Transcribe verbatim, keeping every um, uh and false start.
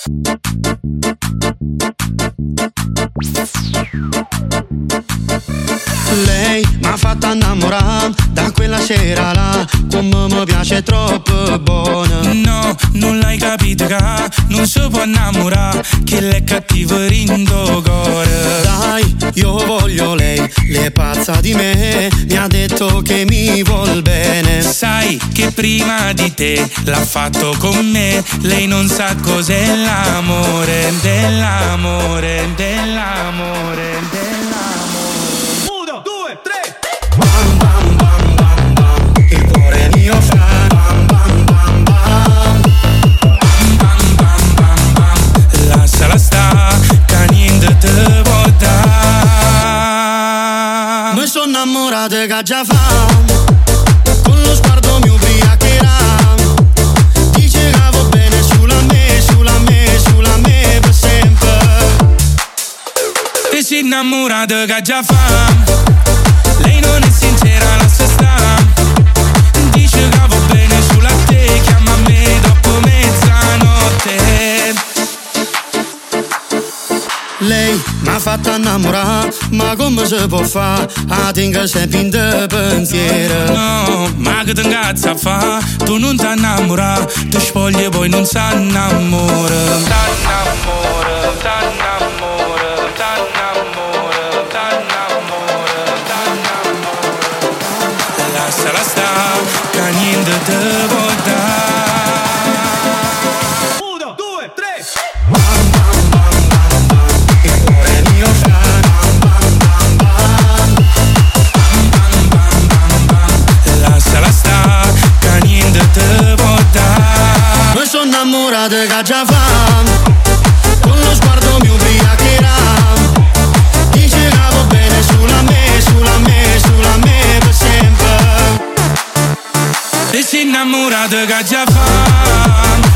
Lei m'ha fatta innamorare da quella sera là, come mi piace troppo buona. No, non l'hai capito che non si può innamorare, che l'è cattivo rindo cuore. Dai, io voglio lei, lei è pazza di me, mi ha detto che mi vuol bene. Sai che prima di te l'ha fatto con me, lei non sa cos'è l'amore, dell'amore, dell'amore, dell'amore. Uno, due, tre. Bam bam bam bam bam, il cuore mio fa bam bam bam bam. Bam bam bam bam, lasciala sta, che niente te può dare. Mi sono innamorato che già fa, con lo sguardo mi ubriacherà. Dice che va bene sulla me, sulla me, sulla me per sempre. Ti sei innamorato che già fa, lei non è sincera, la sa sta. Dice che va bene sulla te, chiama me dopo mezzanotte. Lei m'ha fatta innamorare, ma come si può fare? A tenga sempre in te pensiero. No, ma che ti incazza a fa? Tu non ti innamora, ti spogli e poi non si innamora. T'annamora, t'annamora, t'annamora, t'annamora, t'annamora. Lasciala sta, che niente te può dare. Uno, due, tre. Bam bam bam bam bam, il cuore mio fa bam bam bam bam. Bam bam bam bam, lasciala sta, che niente te può dare. Mi sono innamorato che già fa, con lo sguardo mi ubriacherà. Dice che va bene sulla me, sulla me, sulla me per sempre. Ti sei innamorato che già fa,